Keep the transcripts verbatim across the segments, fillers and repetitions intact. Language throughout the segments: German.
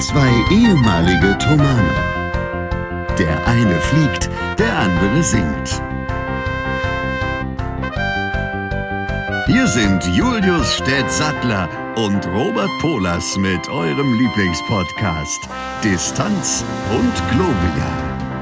Zwei ehemalige Tomane. Der eine fliegt, der andere singt. Hier sind Julius Städtsattler und Robert Polas mit eurem Lieblingspodcast Distanz und Globia.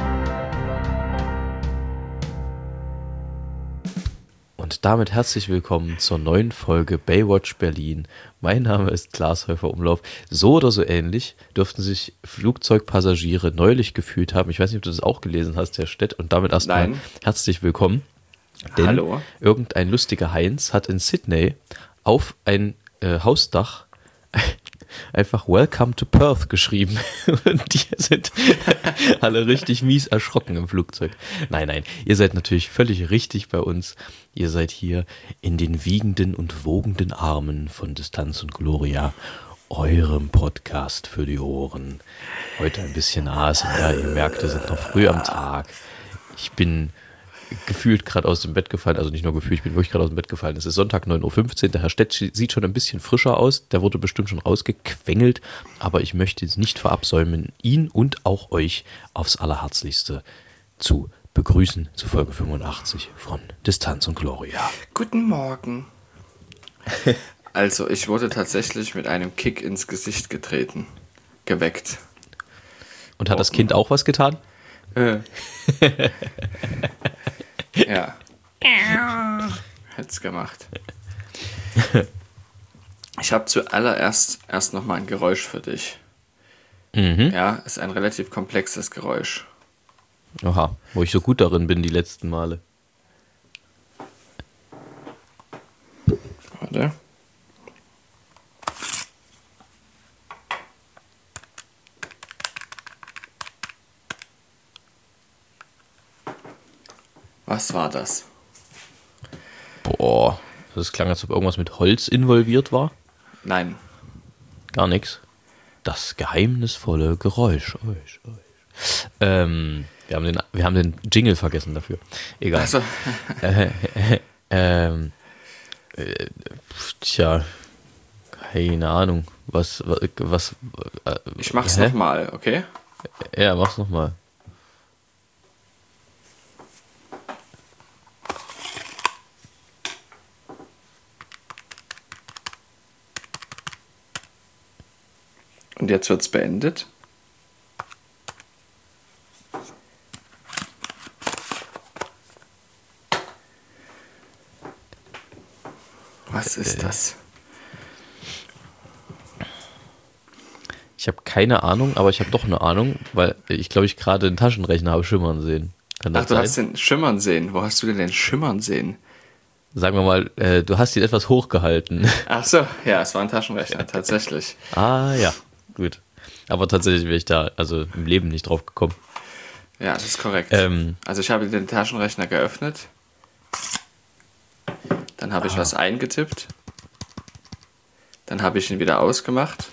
Und damit herzlich willkommen zur neuen Folge Baywatch Berlin. Mein Name ist Glashäufer Umlauf. So oder so ähnlich dürften sich Flugzeugpassagiere neulich gefühlt haben. Ich weiß nicht, ob du das auch gelesen hast, Herr Stett. Und damit erstmal herzlich willkommen. Denn Hallo. Irgendein lustiger Heinz hat in Sydney auf ein äh, Hausdach einfach Welcome to Perth geschrieben. Und die sind alle richtig mies erschrocken im Flugzeug. Nein, nein, ihr seid natürlich völlig richtig bei uns. Ihr seid hier in den wiegenden und wogenden Armen von Distanz und Gloria, eurem Podcast für die Ohren. Heute ein bisschen A S M R, ihr merkt, wir sind noch früh am Tag. Ich bin gefühlt gerade aus dem Bett gefallen, also nicht nur gefühlt, ich bin wirklich gerade aus dem Bett gefallen. Es ist Sonntag neun Uhr fünfzehn, der Herr Stett sieht schon ein bisschen frischer aus, der wurde bestimmt schon rausgequengelt, aber ich möchte es nicht verabsäumen, ihn und auch euch aufs Allerherzlichste zu begrüßen zu Folge fünfundachtzig von Distanz und Gloria. Guten Morgen. Also, ich wurde tatsächlich mit einem Kick ins Gesicht getreten, geweckt. Und hat oh. das Kind auch was getan? Äh. Ja. Hätt's gemacht. Ich habe zuallererst erst noch mal ein Geräusch für dich. Mhm. Ja, ist ein relativ komplexes Geräusch. Oha, wo ich so gut darin bin die letzten Male. Warte. Was war das? Boah, das klang, als ob irgendwas mit Holz involviert war. Nein. Gar nichts. Das geheimnisvolle Geräusch. Ähm, wir haben den, wir haben den Jingle vergessen dafür. Egal. Also. äh, äh, ähm, äh, tja, keine Ahnung. Was, was, was äh, ich mach's nochmal, okay? Ja, mach's nochmal. Und jetzt wird's beendet. Was ist das? Ich habe keine Ahnung, aber ich habe doch eine Ahnung, weil ich glaube, ich gerade den Taschenrechner habe schimmern sehen. Kann das Ach, du sein? hast den Schimmern sehen. Wo hast du denn den Schimmern sehen? Sagen wir mal, äh, du hast ihn etwas hochgehalten. Ach so, ja, es war ein Taschenrechner, tatsächlich. Ah, ja. Gut. Aber tatsächlich wäre ich da also im Leben nicht drauf gekommen. Ja, das ist korrekt. Ähm, also ich habe den Taschenrechner geöffnet. Dann habe ich ah. was eingetippt. Dann habe ich ihn wieder ausgemacht.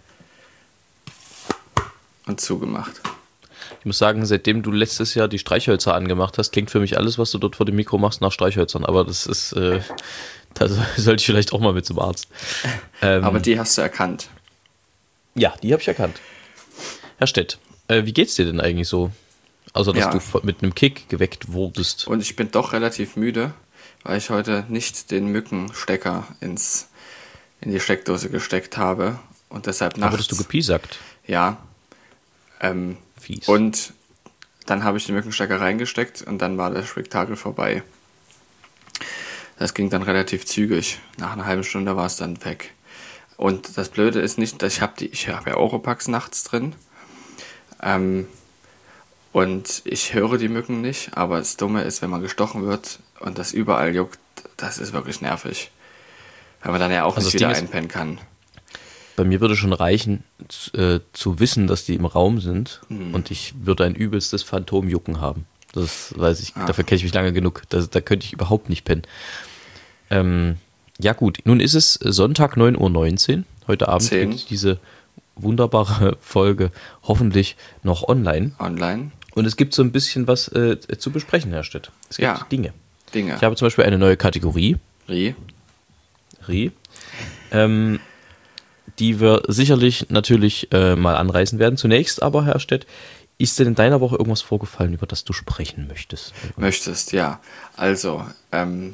Und zugemacht. Ich muss sagen, seitdem du letztes Jahr die Streichhölzer angemacht hast, klingt für mich alles, was du dort vor dem Mikro machst, nach Streichhölzern. Aber das ist, äh, da sollte ich vielleicht auch mal mit zum Arzt. Ähm, Aber die hast du erkannt. Ja, die habe ich erkannt. Herr Stett, äh, wie geht's dir denn eigentlich so? Außer, dass ja. du mit einem Kick geweckt wurdest. Und ich bin doch relativ müde, weil ich heute nicht den Mückenstecker ins, in die Steckdose gesteckt habe. Und deshalb nachts... Da wurdest du gepiesackt? Ja. Ähm, Fies. Und dann habe ich den Mückenstecker reingesteckt und dann war das Spektakel vorbei. Das ging dann relativ zügig. Nach einer halben Stunde war es dann weg. Und das Blöde ist nicht, dass ich habe die, ich habe ja Oropax nachts drin. Ähm, und ich höre die Mücken nicht, aber das Dumme ist, wenn man gestochen wird und das überall juckt, das ist wirklich nervig. Weil man dann ja auch also nicht wieder einpennen kann. Bei mir würde schon reichen, zu, äh, zu wissen, dass die im Raum sind hm. und ich würde ein übelstes Phantomjucken haben. Das weiß ich, ah. dafür kenne ich mich lange genug. Das, da könnte ich überhaupt nicht pennen. Ähm, Ja gut, nun ist es Sonntag neun Uhr neunzehn. Heute Abend zehn. Geht diese wunderbare Folge hoffentlich noch online. Online. Und es gibt so ein bisschen was äh, zu besprechen, Herr Stett. Es gibt ja. Dinge. Dinge. Ich habe zum Beispiel eine neue Kategorie. Rie. Rie. Ähm, die wir sicherlich natürlich äh, mal anreißen werden. Zunächst aber, Herr Stett, ist denn in deiner Woche irgendwas vorgefallen, über das du sprechen möchtest? Möchtest, ja. Also, ähm...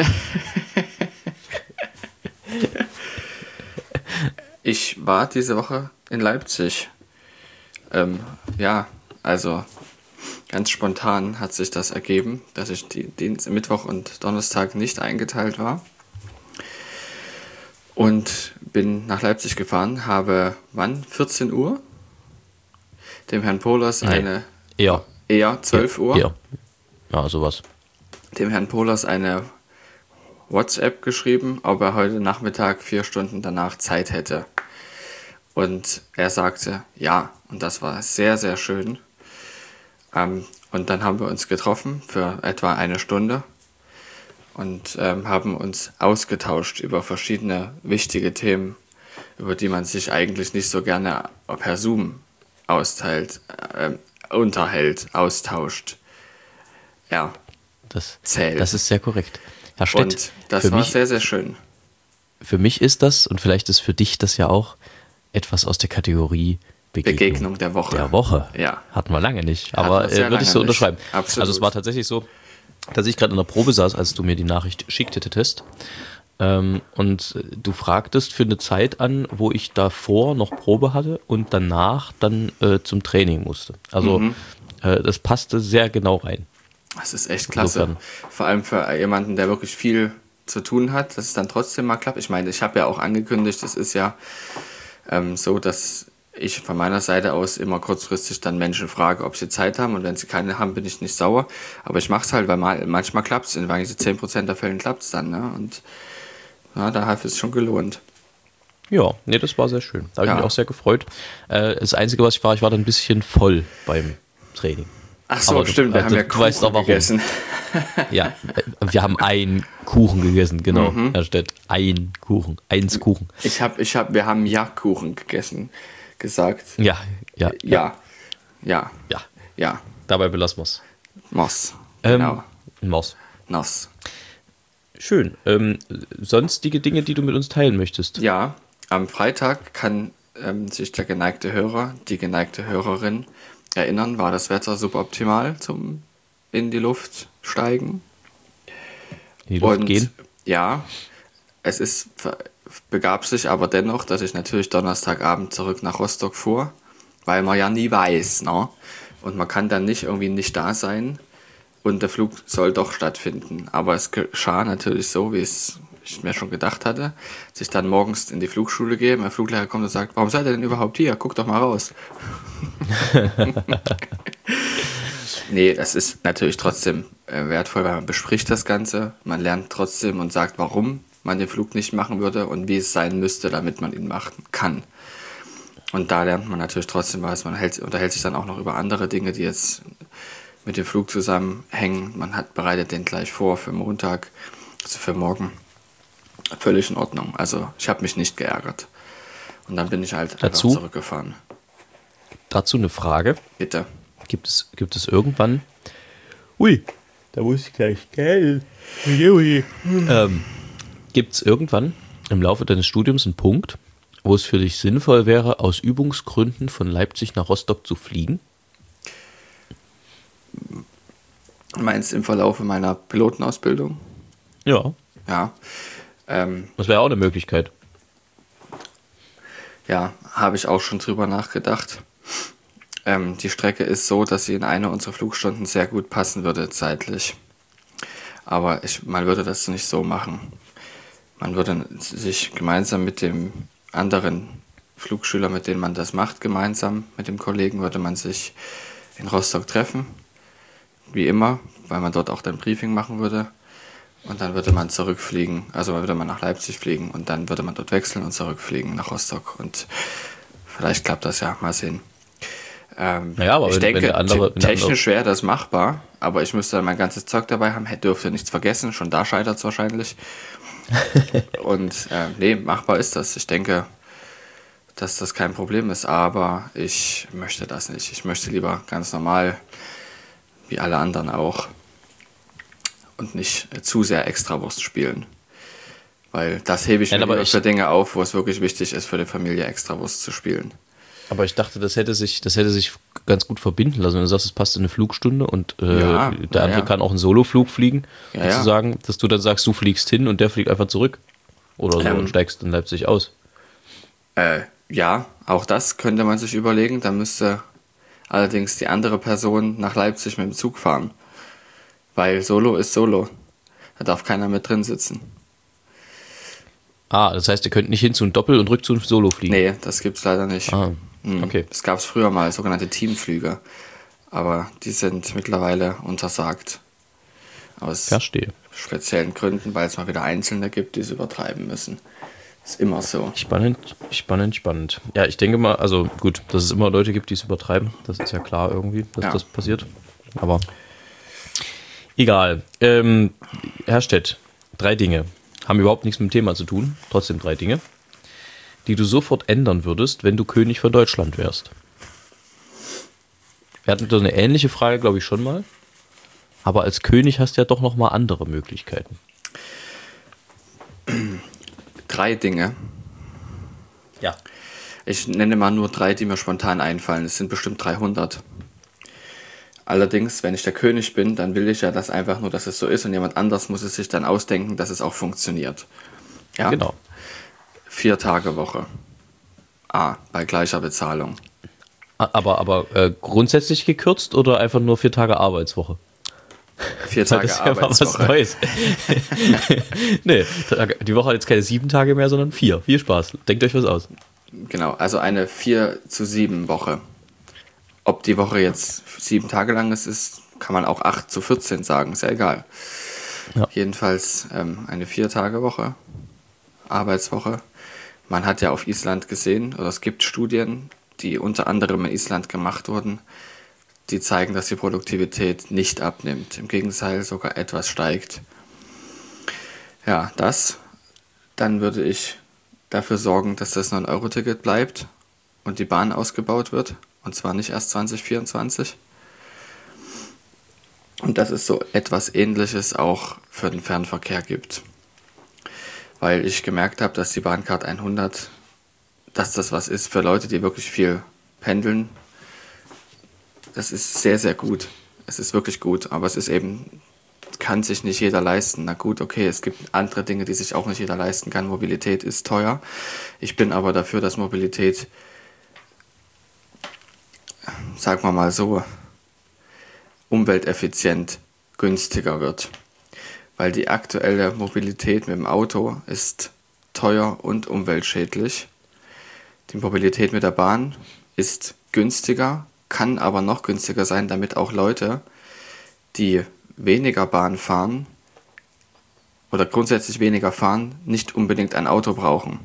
ich war diese Woche in Leipzig. Ähm, ja, also ganz spontan hat sich das ergeben, dass ich die, den Mittwoch und Donnerstag nicht eingeteilt war. Und bin nach Leipzig gefahren, habe, wann? vierzehn Uhr? Dem Herrn Pohlers Nee, eine... eher. Eher, zwölf Uhr? Ja, ja, sowas. Dem Herrn Pohlers eine WhatsApp geschrieben, ob er heute Nachmittag vier Stunden danach Zeit hätte. Und er sagte ja, und das war sehr, sehr schön. Ähm, und dann haben wir uns getroffen für etwa eine Stunde und ähm, haben uns ausgetauscht über verschiedene wichtige Themen, über die man sich eigentlich nicht so gerne per Zoom austeilt, äh, unterhält, austauscht. Ja, Das, zählt. das ist sehr korrekt. Herr Stett, Und das für war mich, sehr, sehr schön. Für mich ist das, und vielleicht ist für dich das ja auch, etwas aus der Kategorie Begegnung, Begegnung der Woche. Der Woche. Ja. Hatten wir lange nicht, Hatten aber wir sehr äh, würde ich lange so nicht. unterschreiben. Absolut. Also es war tatsächlich so, dass ich gerade in der Probe saß, als du mir die Nachricht schicktetest. Ähm, und du fragtest für eine Zeit an, wo ich davor noch Probe hatte und danach dann äh, zum Training musste. Also Mhm. äh, das passte sehr genau rein. Das ist echt klasse. Insofern. Vor allem für jemanden, der wirklich viel zu tun hat, dass es dann trotzdem mal klappt. Ich meine, ich habe ja auch angekündigt, es ist ja ähm, so, dass ich von meiner Seite aus immer kurzfristig dann Menschen frage, ob sie Zeit haben, und wenn sie keine haben, bin ich nicht sauer. Aber ich mache es halt, weil mal, manchmal klappt es, in zehn Prozent der Fällen klappt es dann. Ne? Und ja, da hat es schon gelohnt. Ja, nee, das war sehr schön. Da habe Ja. ich mich auch sehr gefreut. Äh, das Einzige, was ich war, ich war dann ein bisschen voll beim Training. Ach so, Aber du- stimmt, wir äh, haben du- ja du weißt Kuchen auch warum. gegessen. Ja, äh, wir haben einen Kuchen gegessen, genau, Mhm. Herr Stett. Ein Kuchen, eins Kuchen. Ich hab, ich hab, wir haben Ja-Kuchen gegessen, gesagt. Ja, ja, Ja, ja, ja. ja, Dabei belassen wir es. Moss, Ähm, genau, Maus. Noss. Schön. Ähm, sonstige Dinge, die du mit uns teilen möchtest? Ja, am Freitag kann ähm, sich der geneigte Hörer, die geneigte Hörerin erinnern, war das Wetter suboptimal zum in die Luft steigen. In die Luft Und gehen? ja, es ist, begab sich aber dennoch, dass ich natürlich Donnerstagabend zurück nach Rostock fuhr, weil man ja nie weiß, ne? Und man kann dann nicht irgendwie nicht da sein und der Flug soll doch stattfinden. Aber es geschah natürlich so, wie es ich mir schon gedacht hatte, dass ich dann morgens in die Flugschule gehe, mein Fluglehrer kommt und sagt, warum seid ihr denn überhaupt hier? Guckt doch mal raus. Nee, das ist natürlich trotzdem äh, wertvoll, weil man bespricht das Ganze, man lernt trotzdem und sagt, warum man den Flug nicht machen würde und wie es sein müsste, damit man ihn machen kann. Und da lernt man natürlich trotzdem was, man hält, unterhält sich dann auch noch über andere Dinge, die jetzt mit dem Flug zusammenhängen. Man hat bereitet den gleich vor für Montag, also für morgen. Völlig in Ordnung, also ich habe mich nicht geärgert. Und dann bin ich halt Dazu? einfach zurückgefahren. Dazu eine Frage. Bitte. Gibt es, gibt es irgendwann... Ui, da muss ich gleich Geld. Ui, ui. Ähm, gibt es irgendwann im Laufe deines Studiums einen Punkt, wo es für dich sinnvoll wäre, aus Übungsgründen von Leipzig nach Rostock zu fliegen? Du meinst im Verlaufe meiner Pilotenausbildung? Ja, Ja. Ähm, das wäre auch eine Möglichkeit. ja, habe ich auch schon drüber nachgedacht. Ähm, die Strecke ist so, dass sie in eine unserer Flugstunden sehr gut passen würde zeitlich. Aber ich, man würde das nicht so machen. Man würde sich gemeinsam mit dem anderen Flugschüler, mit dem man das macht, gemeinsam mit dem Kollegen, würde man sich in Rostock treffen. Wie immer, weil man dort auch dann Briefing machen würde. Und dann würde man zurückfliegen, also würde man nach Leipzig fliegen und dann würde man dort wechseln und zurückfliegen nach Rostock. Und vielleicht klappt das ja, mal sehen. Ähm, Naja, aber ich wenn- denke, wenn der andere- te- wenn der technisch wäre das machbar, aber ich müsste dann mein ganzes Zeug dabei haben, hätte dürfte nichts vergessen, schon da scheitert es wahrscheinlich. Und äh, nee, machbar ist das. Ich denke, dass das kein Problem ist, aber ich möchte das nicht. Ich möchte lieber ganz normal, wie alle anderen auch, und nicht äh, zu sehr Extrawurst spielen. Weil das hebe ich Nein, mir aber lieber ich- für Dinge auf, wo es wirklich wichtig ist, für die Familie Extrawurst zu spielen. Aber ich dachte, das hätte sich, das hätte sich ganz gut verbinden lassen. Wenn du sagst, es passt in eine Flugstunde und äh, Ja, der ja, andere ja. kann auch einen Soloflug fliegen, Ja, ja. sozusagen, dass du dann sagst, du fliegst hin und der fliegt einfach zurück. Oder so Ähm. und steigst in Leipzig aus. Äh, ja, auch das könnte man sich überlegen. Da müsste allerdings die andere Person nach Leipzig mit dem Zug fahren. Weil Solo ist Solo. Da darf keiner mit drin sitzen. Ah, das heißt, ihr könnt nicht hin zu einem Doppel- und rück zu einem Solo fliegen. Nee, das gibt's leider nicht. Ah, Hm. okay. Das gab es früher mal, sogenannte Teamflüge. Aber die sind mittlerweile untersagt. Aus Verstehe. speziellen Gründen, weil es mal wieder Einzelne gibt, die es übertreiben müssen. Ist immer so. Spannend, spannend, spannend. Ja, ich denke mal, also gut, dass es immer Leute gibt, die es übertreiben. Das ist ja klar irgendwie, dass Ja. das passiert. Aber egal. Ähm, Herr Stett, drei Dinge. Haben überhaupt nichts mit dem Thema zu tun. Trotzdem drei Dinge, die du sofort ändern würdest, wenn du König von Deutschland wärst. Wir hatten da eine ähnliche Frage, glaube ich, schon mal. Aber als König hast du ja doch noch mal andere Möglichkeiten. Drei Dinge. Ja. Ich nenne mal nur drei, die mir spontan einfallen. Es sind bestimmt dreihundert. Allerdings, wenn ich der König bin, dann will ich ja das einfach nur, dass es so ist und jemand anders muss es sich dann ausdenken, dass es auch funktioniert. Ja? Genau. Vier Tage Woche. A, bei gleicher Bezahlung. Aber, aber äh, grundsätzlich gekürzt oder einfach nur vier Tage Arbeitswoche? Vier Tage Das ist ja mal was Arbeitswoche. Neues. Nee, die Woche hat jetzt keine sieben Tage mehr, sondern vier. Viel Spaß. Denkt euch was aus. Genau, also eine vier zu sieben Woche. Ob die Woche jetzt sieben Tage lang ist, ist kann man auch acht zu vierzehn sagen, ist ja egal. Ja. Jedenfalls ähm, eine vier Tage Woche, Arbeitswoche. Man hat ja auf Island gesehen, oder es gibt Studien, die unter anderem in Island gemacht wurden, die zeigen, dass die Produktivität nicht abnimmt. Im Gegenteil sogar etwas steigt. Ja, das. Dann würde ich dafür sorgen, dass das neun Euro Ticket bleibt und die Bahn ausgebaut wird. Und zwar nicht erst zwanzig vierundzwanzig. Und dass es so etwas Ähnliches auch für den Fernverkehr gibt. Weil ich gemerkt habe, dass die Bahncard hundert, dass das was ist für Leute, die wirklich viel pendeln. Das ist sehr, sehr gut. Es ist wirklich gut, aber es ist eben, kann sich nicht jeder leisten. Na gut, okay, es gibt andere Dinge, die sich auch nicht jeder leisten kann. Mobilität ist teuer. Ich bin aber dafür, dass Mobilität, sagen wir mal so, umwelteffizient günstiger wird. Weil die aktuelle Mobilität mit dem Auto ist teuer und umweltschädlich. Die Mobilität mit der Bahn ist günstiger, kann aber noch günstiger sein, damit auch Leute, die weniger Bahn fahren oder grundsätzlich weniger fahren, nicht unbedingt ein Auto brauchen.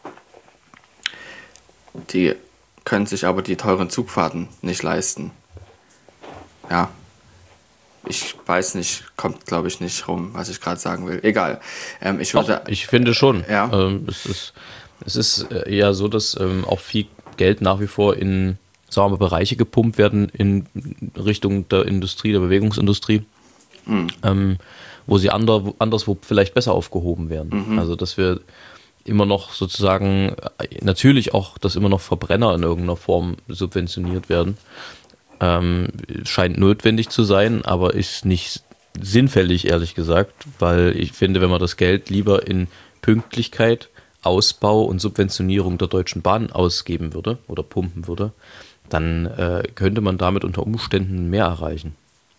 Die können sich aber die teuren Zugfahrten nicht leisten. Ja, ich weiß nicht, kommt glaube ich nicht rum, was ich gerade sagen will. Egal. Ähm, ich würde, Doch, ich finde schon. Ja. Ähm, es ist, es ist äh, eher so, dass ähm, auch viel Geld nach wie vor in, sagen wir mal, Bereiche gepumpt werden in Richtung der Industrie, der Bewegungsindustrie, Mhm. ähm, wo sie ander, anderswo vielleicht besser aufgehoben werden. Mhm. Also dass wir immer noch sozusagen, äh, natürlich auch, dass immer noch Verbrenner in irgendeiner Form subventioniert werden. Ähm, scheint notwendig zu sein, aber ist nicht sinnfällig, ehrlich gesagt, weil ich finde, wenn man das Geld lieber in Pünktlichkeit, Ausbau und Subventionierung der Deutschen Bahn ausgeben würde oder pumpen würde, dann äh, könnte man damit unter Umständen mehr erreichen.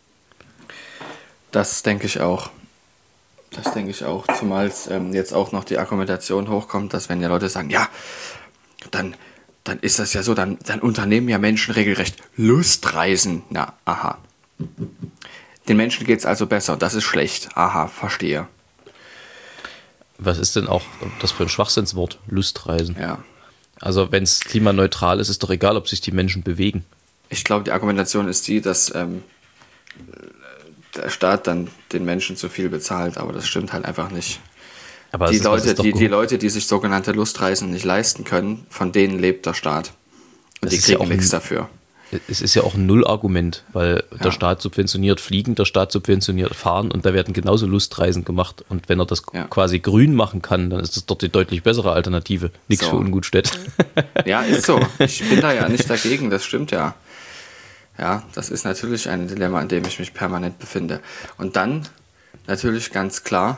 Das denke ich auch. Das denke ich auch. Zumal es ähm, jetzt auch noch die Argumentation hochkommt, dass wenn ja Leute sagen, ja, dann, dann ist das ja so, dann, dann unternehmen ja Menschen regelrecht Lustreisen. Na, aha. Den Menschen geht es also besser. Das ist schlecht. Aha, verstehe. Was ist denn auch das für ein Schwachsinnswort? Lustreisen. Ja. Also wenn es klimaneutral ist, ist doch egal, ob sich die Menschen bewegen. Ich glaube, die Argumentation ist die, dass ähm, der Staat dann den Menschen zu viel bezahlt, aber das stimmt halt einfach nicht. Aber Die es ist- das Leute, ist doch die, gut. die Leute, die sich sogenannte Lustreisen nicht leisten können, von denen lebt der Staat. Und Das die ist ja kriegen auch nichts ein- dafür. es ist ja auch ein Null-Argument, weil Ja. der Staat subventioniert Fliegen, der Staat subventioniert Fahren und da werden genauso Lustreisen gemacht. Und wenn er das Ja. quasi grün machen kann, dann ist das dort die deutlich bessere Alternative. Nichts So. für Ungutstädt. Ja, ist so. Ich bin da ja nicht dagegen, das stimmt ja. Ja, das ist natürlich ein Dilemma, in dem ich mich permanent befinde. Und dann natürlich ganz klar,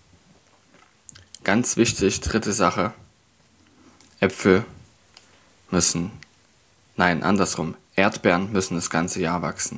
ganz wichtig, dritte Sache, Äpfel müssen, nein, andersrum, Erdbeeren müssen das ganze Jahr wachsen.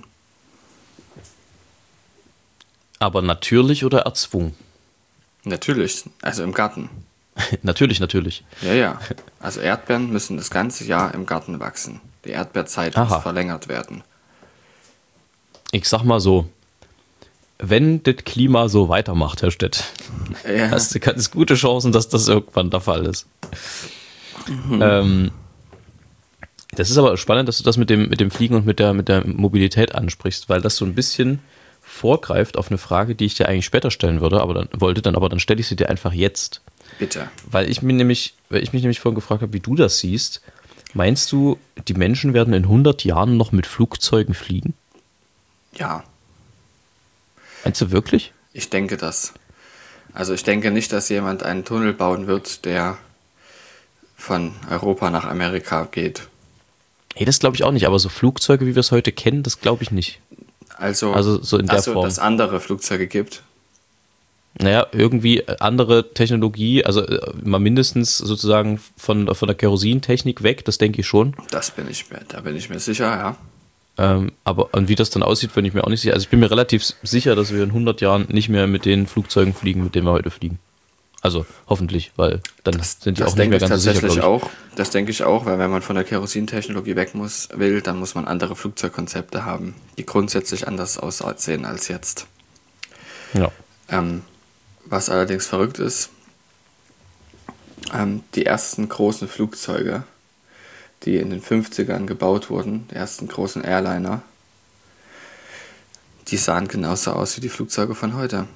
Aber natürlich oder erzwungen? Natürlich, also im Garten. Natürlich, natürlich. Ja, ja. Also Erdbeeren müssen das ganze Jahr im Garten wachsen. Die Erdbeerzeit Aha. muss verlängert werden. Ich sag mal so, wenn das Klima so weitermacht, Herr Stett, Ja. hast du ganz gute Chancen, dass das irgendwann der Fall ist. Ähm, das ist aber spannend, dass du das mit dem, mit dem Fliegen und mit der, mit der Mobilität ansprichst, weil das so ein bisschen vorgreift auf eine Frage, die ich dir eigentlich später stellen würde, aber dann wollte dann, aber dann stelle ich sie dir einfach jetzt. Bitte. Weil ich mir nämlich, weil ich mich nämlich vorhin gefragt habe, wie du das siehst. Meinst du, die Menschen werden in hundert Jahren noch mit Flugzeugen fliegen? Ja, Meinst du wirklich? ich denke das. Also ich denke nicht, dass jemand einen Tunnel bauen wird, der von Europa nach Amerika geht. Hey, das glaube ich auch nicht, aber so Flugzeuge, wie wir es heute kennen, das glaube ich nicht. Also, Also so in der also Form. dass andere Flugzeuge gibt. Naja, irgendwie andere Technologie, also äh, mal mindestens sozusagen von, von der Kerosintechnik weg, das denke ich schon. Das bin ich mir, da bin ich mir sicher, ja. Ähm, aber und wie das dann aussieht, bin ich mir auch nicht sicher. Also ich bin mir relativ sicher, dass wir in hundert Jahren nicht mehr mit den Flugzeugen fliegen, mit denen wir heute fliegen. Also hoffentlich, weil dann sind die Das auch nicht denke mehr ich ganz so sicher, tatsächlich glaube ich. auch. Das denke ich auch, weil wenn man von der Kerosintechnologie weg muss, will, dann muss man andere Flugzeugkonzepte haben, die grundsätzlich anders aussehen als jetzt. Ja. Ähm, was allerdings verrückt ist, ähm, die ersten großen Flugzeuge, die in den fünfzigern gebaut wurden, die ersten großen Airliner, die sahen genauso aus wie die Flugzeuge von heute.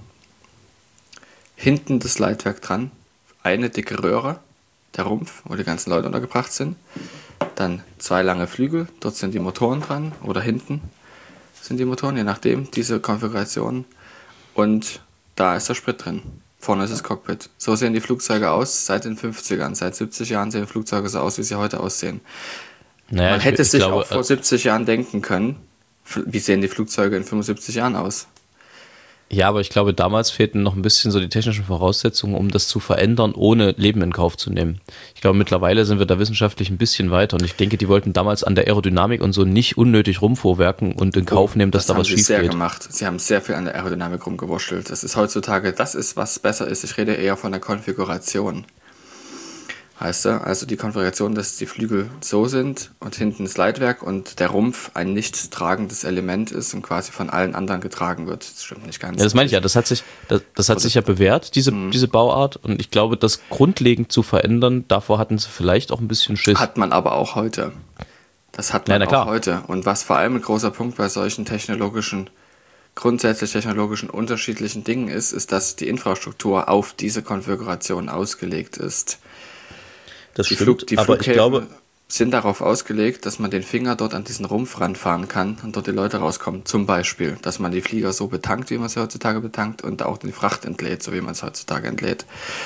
Hinten das Leitwerk dran, eine dicke Röhre, der Rumpf, wo die ganzen Leute untergebracht sind, dann zwei lange Flügel, dort sind die Motoren dran, oder hinten sind die Motoren, je nachdem, diese Konfiguration, und da ist der Sprit drin. Vorne ist das Cockpit. So sehen die Flugzeuge aus seit den fünfzigern. Seit siebzig Jahren sehen Flugzeuge so aus, wie sie heute aussehen. Naja, Man ich, hätte ich sich glaube, auch vor siebzig Jahren denken können, f- wie sehen die Flugzeuge in fünfundsiebzig Jahren aus? Ja, aber ich glaube, damals fehlten noch ein bisschen so die technischen Voraussetzungen, um das zu verändern, ohne Leben in Kauf zu nehmen. Ich glaube, mittlerweile sind wir da wissenschaftlich ein bisschen weiter und ich denke, die wollten damals an der Aerodynamik und so nicht unnötig rumvorwerken und in Kauf nehmen, dass das da was haben sie schief sehr geht. gemacht. Sie haben sehr viel an der Aerodynamik rumgewurschtelt. Das ist heutzutage, das ist, was besser ist. Ich rede eher von der Konfiguration. Heißt du? Also die Konfiguration, dass die Flügel so sind und hinten das Leitwerk und der Rumpf ein nicht tragendes Element ist und quasi von allen anderen getragen wird. Das stimmt nicht ganz. Ja, das meine ich ja, das hat sich, das, das hat sich ja bewährt, diese, Mhm. diese Bauart und ich glaube, das grundlegend zu verändern, davor hatten sie vielleicht auch ein bisschen Schiss. Hat man aber auch heute. Das hat Ja, man na klar. auch heute. Und was vor allem ein großer Punkt bei solchen technologischen, grundsätzlich technologischen unterschiedlichen Dingen ist, ist, dass die Infrastruktur auf diese Konfiguration ausgelegt ist. das Die, stimmt, Flug, die aber ich Flughäfen glaube, sind darauf ausgelegt, dass man den Finger dort an diesen Rumpf ranfahren kann und dort die Leute rauskommen. Zum Beispiel, dass man die Flieger so betankt, wie man sie heutzutage betankt, und auch die Fracht entlädt, so wie man es heutzutage entlädt.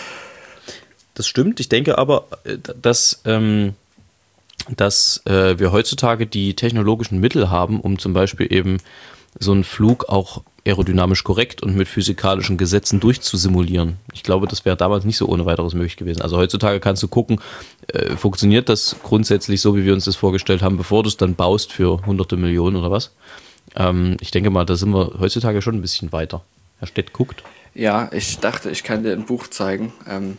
das stimmt. Ich denke aber, äh, dass, ähm, dass äh, wir heutzutage die technologischen Mittel haben, um zum Beispiel eben so einen Flug auch aerodynamisch korrekt und mit physikalischen Gesetzen durchzusimulieren. Ich glaube, das wäre damals nicht so ohne weiteres möglich gewesen. Also heutzutage kannst du gucken, äh, funktioniert das grundsätzlich so, wie wir uns das vorgestellt haben, bevor du es dann baust für hunderte Millionen oder was. Ähm, ich denke mal, da sind wir heutzutage schon ein bisschen weiter. Herr Stett guckt. Ja, ich dachte, ich kann dir ein Buch zeigen. Ähm,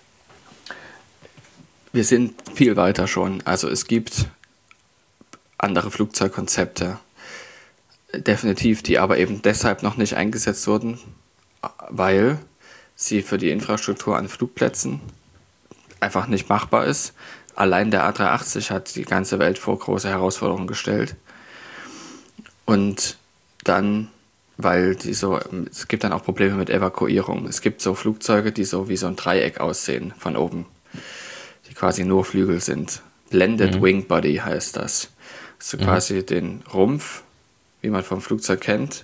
wir sind viel weiter schon. Also es gibt andere Flugzeugkonzepte, definitiv, die aber eben deshalb noch nicht eingesetzt wurden, weil sie für die Infrastruktur an Flugplätzen einfach nicht machbar ist. Allein der A drei achtzig hat die ganze Welt vor große Herausforderungen gestellt. Und dann, weil die so, es gibt dann auch Probleme mit Evakuierung. Es gibt so Flugzeuge, die so wie so ein Dreieck aussehen von oben, die quasi nur Flügel sind. Blended Mhm. Wing Body heißt das. dass du Mhm. quasi den Rumpf, wie man vom Flugzeug kennt,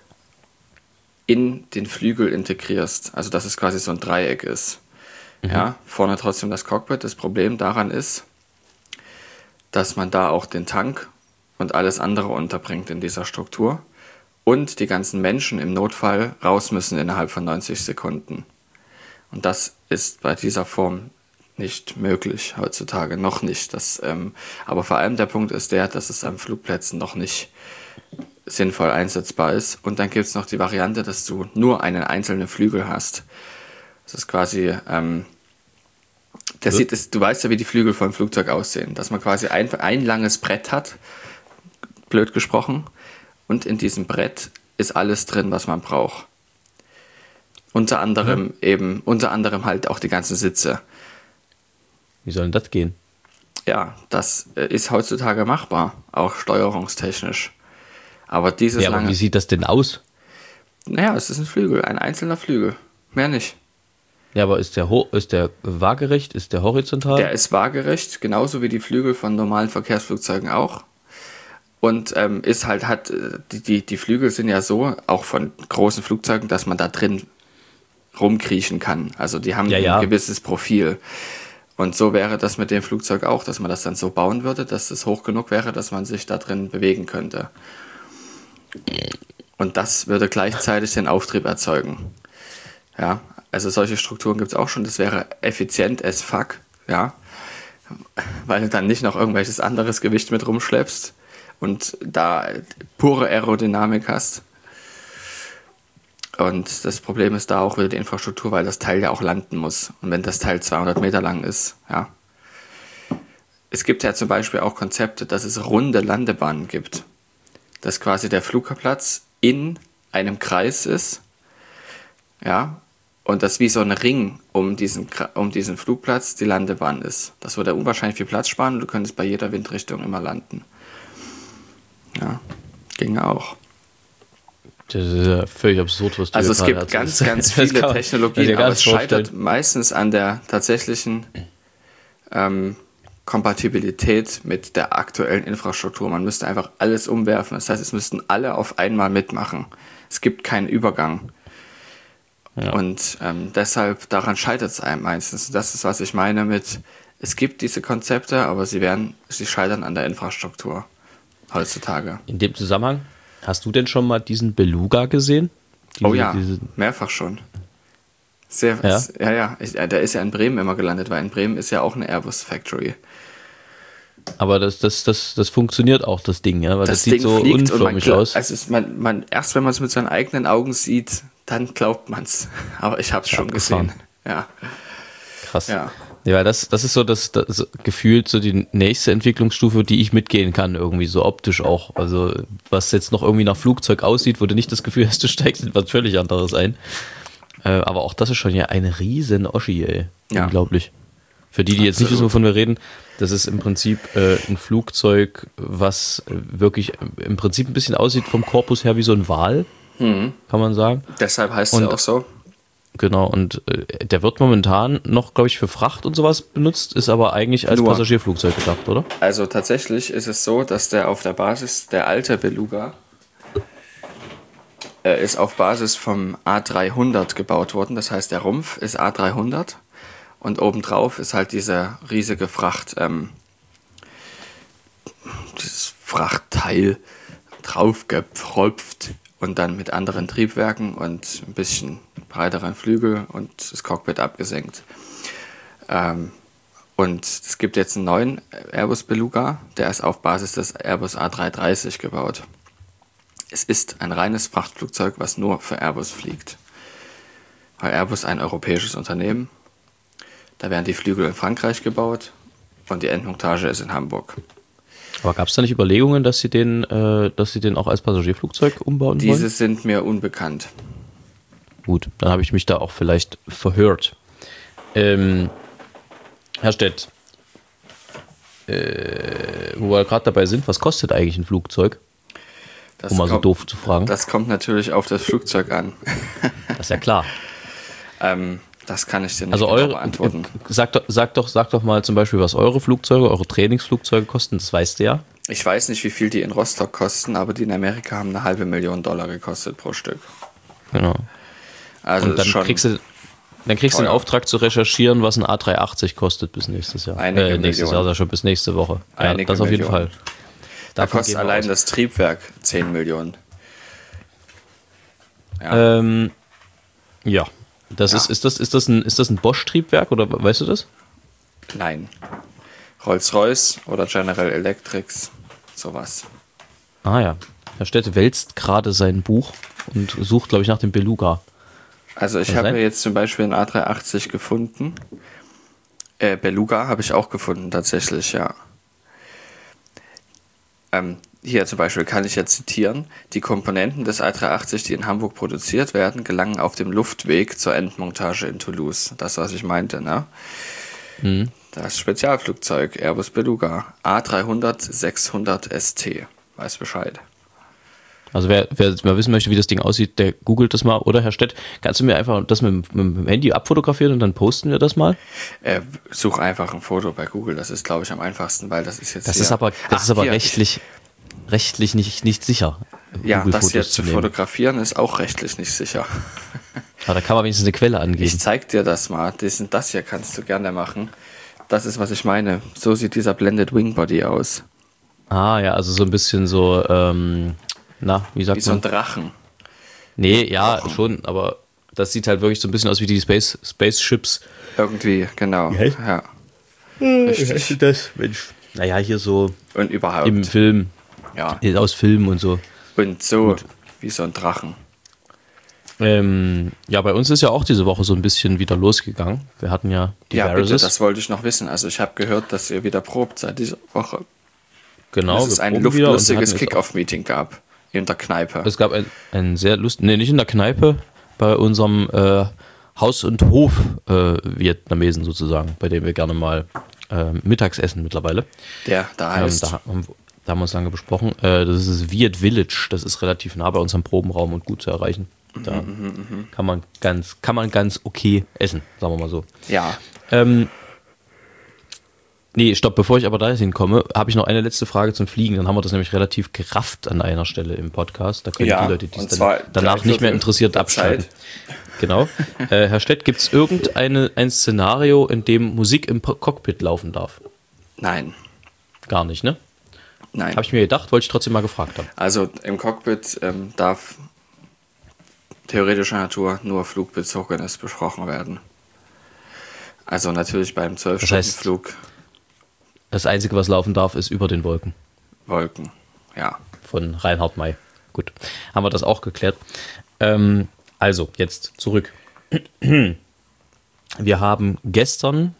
in den Flügel integrierst. Also dass es quasi so ein Dreieck ist. Mhm. Ja, vorne trotzdem das Cockpit. Das Problem daran ist, dass man da auch den Tank und alles andere unterbringt in dieser Struktur und die ganzen Menschen im Notfall raus müssen innerhalb von neunzig Sekunden. Und das ist bei dieser Form nicht möglich heutzutage, noch nicht. Das, ähm, aber vor allem der Punkt ist der, dass es an Flugplätzen noch nicht sinnvoll einsetzbar ist. Und dann gibt es noch die Variante, dass du nur einen einzelnen Flügel hast. Das ist quasi, ähm, der sieht, ist, du weißt ja, wie die Flügel vom Flugzeug aussehen, dass man quasi ein, ein langes Brett hat, blöd gesprochen, und in diesem Brett ist alles drin, was man braucht. Unter anderem Mhm. eben, unter anderem halt auch die ganzen Sitze. Wie soll denn das gehen? Ja, das äh, ist heutzutage machbar, auch steuerungstechnisch. Aber dieses Ja, aber lange, wie sieht das denn aus? naja, es ist ein Flügel, ein einzelner Flügel, mehr nicht. Ja, aber ist der, ho ist der waagerecht? Ist der horizontal? Der ist waagerecht, genauso wie die Flügel von normalen Verkehrsflugzeugen auch. Und ähm, ist halt, hat, äh, die, die, die Flügel sind ja so, auch von großen Flugzeugen, dass man da drin rumkriechen kann. Also die haben Ja, ja. ein gewisses Profil. Und so wäre das mit dem Flugzeug auch, dass man das dann so bauen würde, dass es hoch genug wäre, dass man sich da drin bewegen könnte. Und das würde gleichzeitig den Auftrieb erzeugen. Ja, also solche Strukturen gibt es auch schon. Das wäre effizient as fuck, ja, weil du dann nicht noch irgendwelches anderes Gewicht mit rumschleppst und da pure Aerodynamik hast. Und das Problem ist da auch wieder die Infrastruktur, weil das Teil ja auch landen muss. Und wenn das Teil zweihundert Meter lang ist, ja. Es gibt ja zum Beispiel auch Konzepte, dass es runde Landebahnen gibt. Dass quasi der Flugplatz in einem Kreis ist, ja, und das wie so ein Ring um diesen, um diesen Flugplatz die Landebahn ist. Das würde unwahrscheinlich viel Platz sparen und du könntest bei jeder Windrichtung immer landen. Ja, ginge auch. Das ist ja völlig absurd, was du Also hier es gerade gibt ganz, erzählst. ganz Das viele kann man- Technologien, das kann aber ich es mir gar nicht scheitert vorstellen. meistens an der tatsächlichen ähm, Kompatibilität mit der aktuellen Infrastruktur. Man müsste einfach alles umwerfen. Das heißt, es müssten alle auf einmal mitmachen. Es gibt keinen Übergang. Ja. Und ähm, deshalb, daran scheitert es einem meistens. Das ist, was ich meine mit, es gibt diese Konzepte, aber sie werden, sie scheitern an der Infrastruktur heutzutage. In dem Zusammenhang, hast du denn schon mal diesen Beluga gesehen? Diese, oh ja, Diese, mehrfach schon. Sehr, Ja? ja, ja. Ich, äh, der ist ja in Bremen immer gelandet, weil in Bremen ist ja auch eine Airbus Factory. aber das, das, das, das funktioniert auch, das Ding, ja? Weil das, Das sieht Ding so fliegt und man, unförmig gla- aus. also es, man, man, erst wenn man es mit seinen eigenen Augen sieht, dann glaubt man es. Aber ich habe es schon abgefahren. gesehen. Ja, Krass. ja. Ja, weil das, das ist so das, das gefühlt so die nächste Entwicklungsstufe, die ich mitgehen kann, irgendwie so optisch auch. Also was jetzt noch irgendwie nach Flugzeug aussieht, wo du nicht das Gefühl hast, du steigst in was völlig anderes ein. Äh, aber auch das ist schon ja eine riesen Oschi, ey. Ja. Unglaublich. Für die, die jetzt nicht Absolut. wissen, wovon wir reden, das ist im Prinzip äh, ein Flugzeug, was äh, wirklich im Prinzip ein bisschen aussieht vom Korpus her wie so ein Wal, Mhm. kann man sagen. Deshalb heißt Und- es auch so. Genau, und äh, der wird momentan noch, glaube ich, für Fracht und sowas benutzt, ist aber eigentlich als Nur. Passagierflugzeug gedacht, oder? Also tatsächlich ist es so, dass der auf der Basis, der alte Beluga, äh, ist auf Basis vom A dreihundert gebaut worden. Das heißt, der Rumpf ist A dreihundert und obendrauf ist halt diese riesige Fracht, ähm, dieses Frachtteil draufgepfropft und dann mit anderen Triebwerken und ein bisschen breiteren Flügel und das Cockpit abgesenkt. Ähm, und es gibt jetzt einen neuen Airbus Beluga, der ist auf Basis des Airbus A drei dreißig gebaut. Es ist ein reines Frachtflugzeug, was nur für Airbus fliegt. Weil Airbus ein europäisches Unternehmen, da werden die Flügel in Frankreich gebaut und die Endmontage ist in Hamburg. Aber gab es da nicht Überlegungen, dass sie den, äh, dass sie den auch als Passagierflugzeug umbauen Diese wollen? sind mir unbekannt. Gut, dann habe ich mich da auch vielleicht verhört. Ähm, Herr Stett, äh, wo wir gerade dabei sind, was kostet eigentlich ein Flugzeug? Das Um mal so kommt- doof zu fragen. Das kommt natürlich auf das Flugzeug an. Das ist ja klar. ähm, das kann ich dir nicht Also genau eure, beantworten. äh, sagt, doch- sagt, doch, sagt doch mal zum Beispiel, was eure Flugzeuge, eure Trainingsflugzeuge kosten, das weißt du ja. Ich weiß nicht, wie viel die in Rostock kosten, aber die in Amerika haben eine halbe Million Dollar gekostet pro Stück. Genau. Also und dann ist schon kriegst du, dann kriegst du den teuer. Auftrag zu recherchieren, was ein A drei achtzig kostet bis nächstes Jahr. Einige äh, nächstes Millionen. Jahr, schon bis nächste Woche. Ja, Einige das auf jeden Millionen. Fall. Da Davon kostet gehen wir allein aus. das Triebwerk zehn Millionen. Ja. Ähm, ja. Das Ja. ist, ist das, ist das ein, ist das ein Bosch-Triebwerk oder weißt du das? Nein. Rolls-Royce oder General Electrics, sowas. Ah ja. Herr Städte wälzt gerade sein Buch und sucht, glaube ich, nach dem Beluga. Also ich Kann habe sein? ja jetzt zum Beispiel einen A drei achtzig gefunden. Äh, Beluga habe ich auch gefunden, tatsächlich, ja. Ähm, hier zum Beispiel kann ich jetzt zitieren: Die Komponenten des A drei achtzig, die in Hamburg produziert werden, gelangen auf dem Luftweg zur Endmontage in Toulouse. Das, was ich meinte, ne? Mhm. Das Spezialflugzeug Airbus Beluga A dreihundert sechshundert S T. Weiß Bescheid. Also wer, wer mal wissen möchte, wie das Ding aussieht, der googelt das mal. Oder Herr Stett, kannst du mir einfach das mit, mit dem Handy abfotografieren und dann posten wir das mal? Äh, such einfach ein Foto bei Google, das ist, glaube ich, am einfachsten, weil das ist jetzt Das hier... ist aber, das Ach, ist aber hier, rechtlich, rechtlich nicht, nicht sicher. Ja, Google das Fotos jetzt zu nehmen. fotografieren ist auch rechtlich nicht sicher. Aber da kann man wenigstens eine Quelle angeben. Ich zeig dir das mal. Das, das hier kannst du gerne machen. Das ist, was ich meine. So sieht dieser Blended Wing Body aus. Ah ja, also so ein bisschen so, ähm, na, wie sagt Wie so ein man? Drachen. Nee, ja, schon, aber das sieht halt wirklich so ein bisschen aus wie die Space, Spaceships. Irgendwie, genau. Wie heißt- Ja. Wie Richtig. heißt das? Mensch. Naja, hier so Und überhaupt. im Film, Ja. aus Filmen und so. Und so wie so ein Drachen. Ähm, ja, bei uns ist ja auch diese Woche so ein bisschen wieder losgegangen. Wir hatten ja die Ja, bitte, Viruses. das wollte ich noch wissen. Also ich habe gehört, dass ihr wieder probt seit dieser Woche. Genau, Dass es wir ein proben luft- wieder und wir lustiges hatten jetzt Kick-Off-Meeting gab. In der Kneipe. auch- Es gab ein, ein sehr lustig, nee, nicht in der Kneipe, bei unserem äh, Haus- und Hof-Vietnamesen sozusagen, bei dem wir gerne mal äh, mittags essen mittlerweile. Der da Ähm, heißt. da, haben, da haben wir uns lange besprochen. Äh, das ist Viet Village, das ist relativ nah bei unserem Probenraum und gut zu erreichen. Da kann man ganz, kann man ganz okay essen, sagen wir mal so. ja. Ähm, nee, stopp, bevor ich aber da hinkomme, habe ich noch eine letzte Frage zum Fliegen. Dann haben wir das nämlich relativ gerafft an einer Stelle im Podcast. Da können Ja, die Leute, die es und zwar dann danach drei nicht mehr Viertel interessiert, der abschalten. Zeit. Genau. Äh, Herr Stett, gibt es irgendein ein Szenario, in dem Musik im Po- Cockpit laufen darf? Nein. Gar nicht, ne? Nein. Habe ich mir gedacht, wollte ich trotzdem mal gefragt haben. Also im Cockpit ähm, darf theoretischer Natur nur Flugbezogenes besprochen werden. Also natürlich beim Das heißt- zwölf-Stunden-Flug Das Einzige, was laufen darf, ist über den Wolken. Wolken. Ja. Von Reinhard May. Gut, haben wir das auch geklärt. Ähm, also, jetzt zurück. Wir haben gestern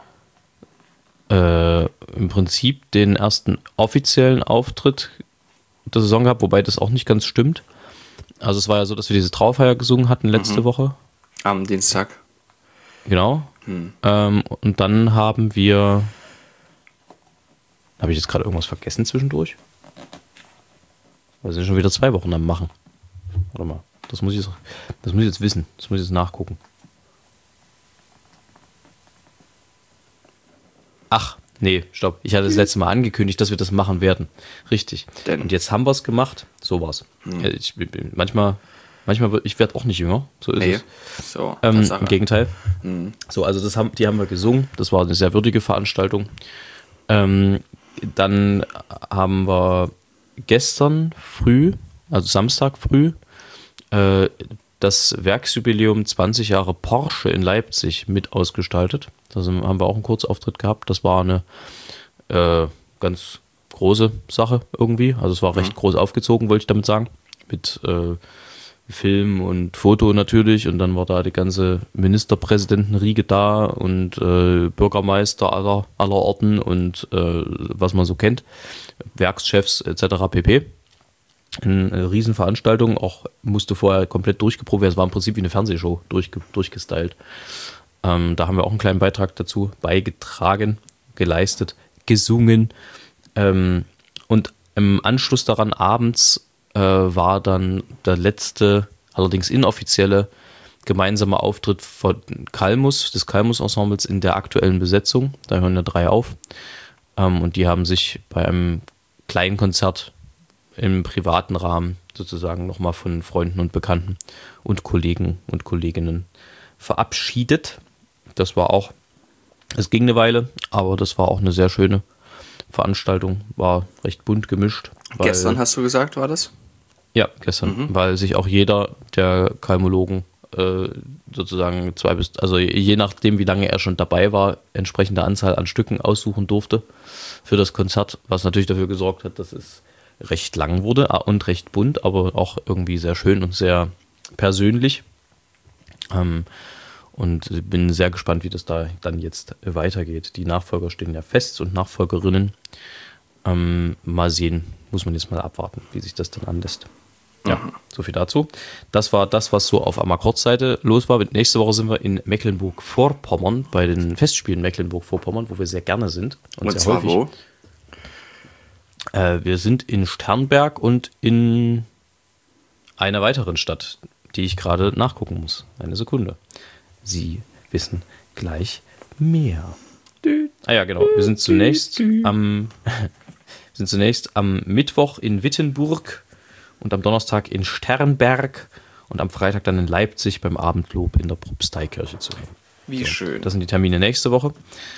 äh, im Prinzip den ersten offiziellen Auftritt der Saison gehabt, wobei das auch nicht ganz stimmt. Also es war ja so, dass wir diese Trauerfeier gesungen hatten letzte Woche. Am Dienstag. Genau. Ähm, und dann haben wir... Habe ich jetzt gerade irgendwas vergessen zwischendurch? Wir sind schon wieder zwei Wochen am Machen. Warte mal, das muss ich jetzt, das muss ich jetzt wissen. Das muss ich jetzt nachgucken. Ach, nee, stopp. Ich hatte das letzte Mal angekündigt, dass wir das machen werden. Richtig. Denn- Und jetzt haben wir es gemacht. So war's. Äh, Ich, bin- manchmal, manchmal, wird- ich werde auch nicht jünger. So ist Nee. es. So, Ähm, Tatsache. Im Gegenteil. So, also das haben, die haben wir gesungen. Das war eine sehr würdige Veranstaltung. Ähm, dann haben wir gestern früh, also Samstag früh, äh, das Werksjubiläum zwanzig Jahre Porsche in Leipzig mit ausgestaltet. Da sind- haben wir auch einen Kurzauftritt gehabt. Das war eine äh, ganz große Sache irgendwie. Also es war recht groß aufgezogen, wollte ich damit sagen. Mit äh, Film und Foto natürlich, und dann war da die ganze Ministerpräsidentenriege da und äh, Bürgermeister aller, aller Orten und äh, was man so kennt, Werkschefs et cetera pp. Eine Riesenveranstaltung, auch musste vorher komplett durchgeprobt werden. Es war im Prinzip wie eine Fernsehshow durchge durchgestylt. Ähm, da haben wir auch einen kleinen Beitrag dazu beigetragen, geleistet, gesungen. Ähm, und im Anschluss daran abends äh, war dann der letzte, allerdings inoffizielle, gemeinsame Auftritt von Kalmus, des Kalmus-Ensembles in der aktuellen Besetzung. Da hören ja drei auf. Ähm, und die haben sich bei einem Kleinkonzert im privaten Rahmen sozusagen nochmal von Freunden und Bekannten und Kollegen und Kolleginnen verabschiedet. Das war auch, es ging eine Weile, aber das war auch eine sehr schöne Veranstaltung, war recht bunt gemischt. Weil, Gestern hast du gesagt, war das? Ja, gestern, mhm. weil sich auch jeder der Kalmologen äh, sozusagen zwei bis, also je nachdem, wie lange er schon dabei war, entsprechende Anzahl an Stücken aussuchen durfte für das Konzert, was natürlich dafür gesorgt hat, dass es recht lang wurde und recht bunt, aber auch irgendwie sehr schön und sehr persönlich. Ähm, und bin sehr gespannt, wie das da dann jetzt weitergeht. Die Nachfolger stehen ja fest und Nachfolgerinnen. Ähm, mal sehen, muss man jetzt mal abwarten, wie sich das dann anlässt. Ja, mhm. so viel dazu. Das war das, was so auf Amakord-Seite los war. Nächste Woche sind wir in Mecklenburg-Vorpommern bei den Festspielen Mecklenburg-Vorpommern, wo wir sehr gerne sind. Und, und sehr zwar häufig. Wo? Äh, wir sind in Sternberg und in einer weiteren Stadt, die ich gerade nachgucken muss. Eine Sekunde. Sie wissen gleich mehr. Ah ja, genau. Wir sind zunächst am, wir sind zunächst am Mittwoch in Wittenburg und am Donnerstag in Sternberg und am Freitag dann in Leipzig beim Abendlob in der Propsteikirche zu hören. Wie so, schön. Das sind die Termine nächste Woche.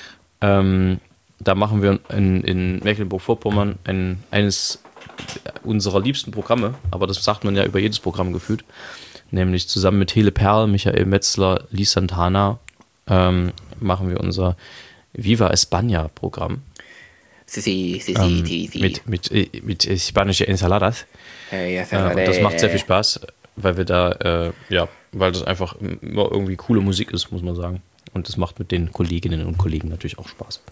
Ähm, da machen wir in, in Mecklenburg-Vorpommern ein, eines unserer liebsten Programme, aber das sagt man ja über jedes Programm gefühlt, nämlich zusammen mit Hele Perl, Michael Metzler, Liz Santana ähm, machen wir unser Viva España Programm. Sí, sí, sí, ähm, sí, sí. Mit, mit, mit spanische Ensaladas. Hey, yes, äh, und das macht sehr viel Spaß, weil wir da, äh, ja, weil das einfach immer irgendwie coole Musik ist, muss man sagen. Und das macht mit den Kolleginnen und Kollegen natürlich auch Spaß.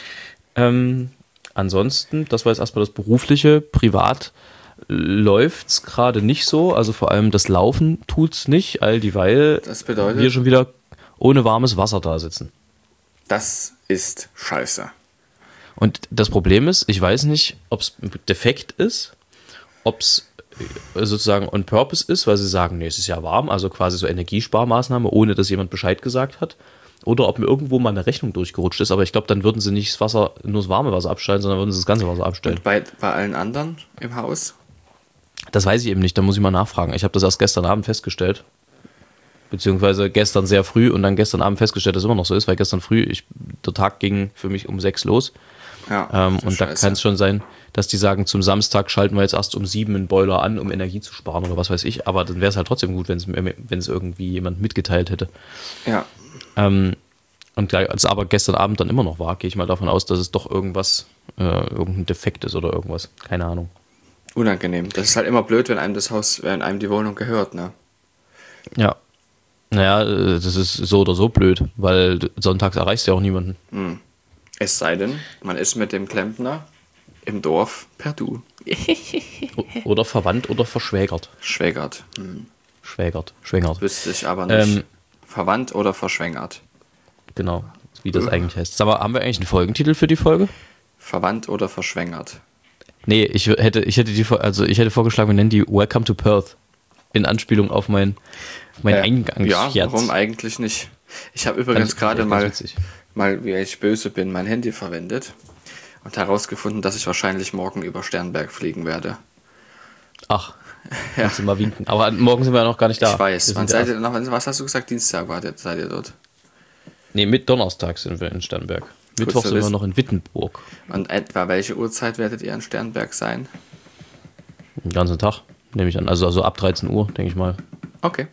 Ähm, ansonsten, das war jetzt erstmal das Berufliche. Privat läuft es gerade nicht so, also vor allem das Laufen tut es nicht, all dieweil das bedeutet, wir schon wieder ohne warmes Wasser da sitzen. Das ist scheiße. Und das Problem ist, ich weiß nicht, ob es defekt ist, ob es sozusagen on purpose ist, weil sie sagen, nee, es ist ja warm, also quasi so Energiesparmaßnahme, ohne dass jemand Bescheid gesagt hat. Oder ob mir irgendwo mal eine Rechnung durchgerutscht ist, aber ich glaube, dann würden sie nicht das Wasser, nur das warme Wasser abstellen, sondern würden sie das ganze Wasser abstellen. Und bei, bei allen anderen im Haus? Das weiß ich eben nicht, da muss ich mal nachfragen. Ich habe das erst gestern Abend festgestellt. Beziehungsweise gestern sehr früh und dann gestern Abend festgestellt, dass es immer noch so ist, weil gestern früh, ich, der Tag ging für mich um sechs los. Ja, ähm, und da kann es schon sein, dass die sagen, zum Samstag schalten wir jetzt erst um sieben einen Boiler an, um Energie zu sparen oder was weiß ich. Aber dann wäre es halt trotzdem gut, wenn es irgendwie jemand mitgeteilt hätte. Ja. Ähm, und als aber gestern Abend dann immer noch war, gehe ich mal davon aus, dass es doch irgendwas, äh, irgendein Defekt ist oder irgendwas. Keine Ahnung. Unangenehm. Das ist halt immer blöd, wenn einem das Haus, wenn einem die Wohnung gehört, ne? Ja. Naja, das ist so oder so blöd, weil sonntags erreichst du ja auch niemanden. Hm. Es sei denn, man ist mit dem Klempner im Dorf per Du. Oder verwandt oder verschwägert. Schwägert. Hm. Schwägert, schwängert. Wüsste ich aber nicht. Ähm, verwandt oder verschwängert. Genau, wie das uh. eigentlich heißt. Sag mal, haben wir eigentlich einen Folgentitel für die Folge? Verwandt oder verschwängert. Nee, ich hätte, ich hätte die, also ich hätte vorgeschlagen, wir nennen die Welcome to Perth. In Anspielung auf mein, auf mein äh, Eingangsherz. Ja, warum eigentlich nicht? Ich habe übrigens gerade mal, mal, wie ich böse bin, mein Handy verwendet und herausgefunden, dass ich wahrscheinlich morgen über Sternberg fliegen werde. Ach, ja. Kannst du mal winken. Aber morgen sind wir ja noch gar nicht da. Ich weiß. Wann seid ihr noch, was hast du gesagt? Dienstag war der, seid ihr dort? Nee, mit Donnerstag sind wir in Sternberg. Mittwoch sind wir noch in Wittenburg. Und etwa welche Uhrzeit werdet ihr in Sternberg sein? Den ganzen Tag, nehme ich an. Also, also ab dreizehn Uhr, denke ich mal. Okay.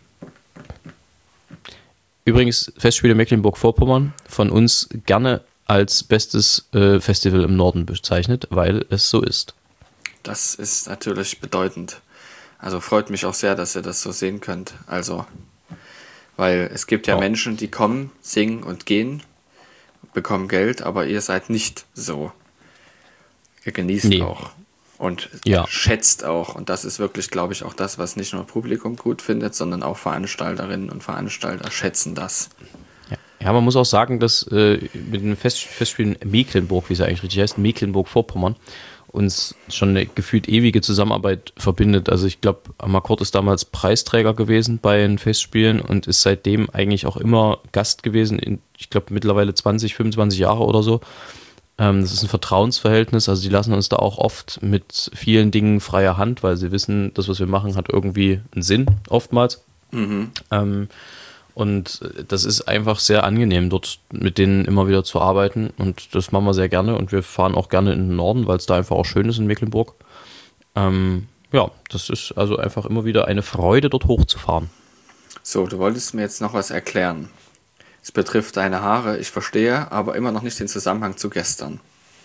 Übrigens, Festspiele Mecklenburg-Vorpommern von uns gerne als bestes äh, Festival im Norden bezeichnet, weil es so ist. Das ist natürlich bedeutend. Also freut mich auch sehr, dass ihr das so sehen könnt. Also, weil es gibt ja oh. Menschen, die kommen, singen und gehen, bekommen Geld, aber ihr seid nicht so. Ihr genießt nee. auch und ja. schätzt auch. Und das ist wirklich, glaube ich, auch das, was nicht nur Publikum gut findet, sondern auch Veranstalterinnen und Veranstalter schätzen das. Ja, ja man muss auch sagen, dass äh, mit den Fest- Festspielen Mecklenburg, wie es eigentlich richtig heißt, Mecklenburg-Vorpommern, uns schon eine gefühlt ewige Zusammenarbeit verbindet. Also ich glaube, Amakord ist damals Preisträger gewesen bei den Festspielen und ist seitdem eigentlich auch immer Gast gewesen, in, ich glaube mittlerweile zwanzig, fünfundzwanzig Jahre oder so. Ähm, das ist ein Vertrauensverhältnis, also die lassen uns da auch oft mit vielen Dingen freie Hand, weil sie wissen, das, was wir machen, hat irgendwie einen Sinn, oftmals. Mhm. Ähm, und das ist einfach sehr angenehm, dort mit denen immer wieder zu arbeiten und das machen wir sehr gerne und wir fahren auch gerne in den Norden, weil es da einfach auch schön ist in Mecklenburg. Ähm, ja, das ist also einfach immer wieder eine Freude, dort hochzufahren. So, du wolltest mir jetzt noch was erklären. Es betrifft deine Haare, ich verstehe, aber immer noch nicht den Zusammenhang zu gestern.